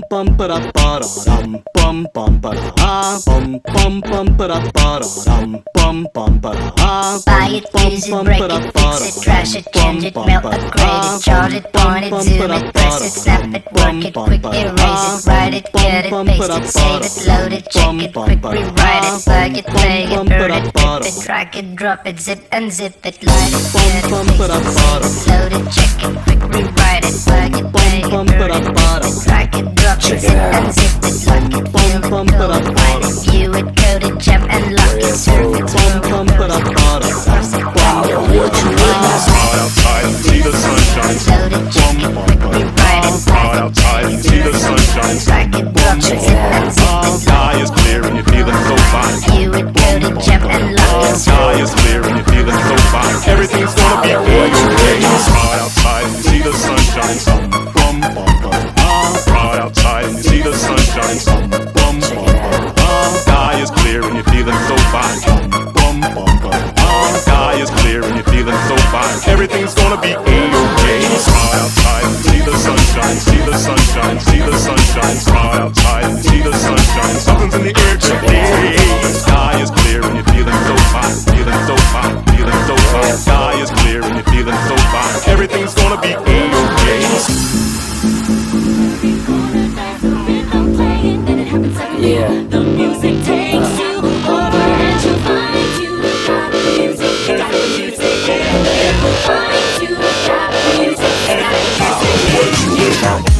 bum ba da ba da dum bum bum ba da bum bum bum ba da ba da bum bum ba da. Buy it, use it, break it, fix it, trash it, change it, melt, upgrade it, charge it, point it, zoom it, press it, snap it, work it, quick erase it, write it, cut it, paste it, save it, load it, check it, quick rewrite it, plug it, play it, burn it, rip it, drag it, drop it, zip unzip it, light it, cut it, paste it, save it, load it, check it, quick rewrite it, plug it, play it, burn it, rip it, drag it, drop it, zip unzip it, lock it, build it, code it, find it, view it, code it, jump and lock it, surf it, scroll it, burn it, cross it, download it, Ride outside and see the sunshine. load it, check it, quick rewrite it, Ride outside and see the sunshine. drag it, drop it, zip unzip it, Sky is clear and you're feeling so fine. view it, code it, jump and lock it, Sky is clear and you're feeling so fine. Everything's gonna be okay. Ride outside and see the sunshine. Bum bum bum. Ride outside and see the sunshine. Bum bum bum. Sky is clear and you're feeling so fine. Bum bum bum. Sky is clear and you're feeling so fine. Everything's gonna be a-okay. Ride outside and see the sunshine. See the sunshine. See the sunshine. Ride outside and see the sunshine. Something's in the air today. Sky is clear and you're feeling so fine. Feeling so fine. Feeling so fine. Sky is clear and you're feeling so fine. Everything's gonna be a-okay. Yeah. The music takes you over and you'll find you got the music, got the music, it will find you got the music, got the music.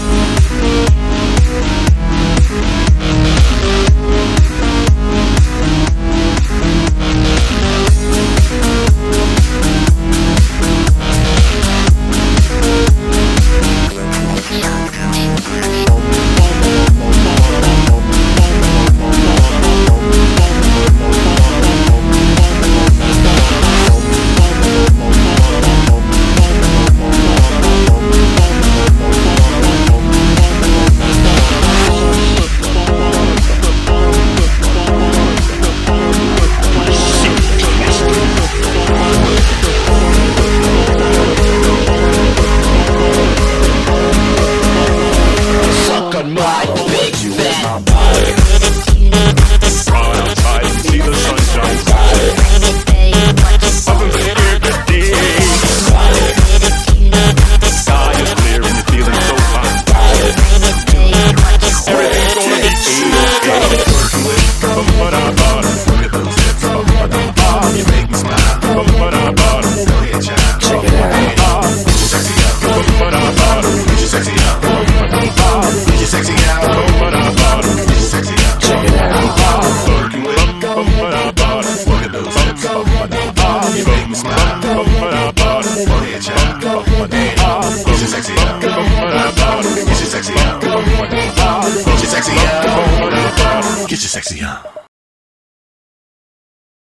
Get your sexy on.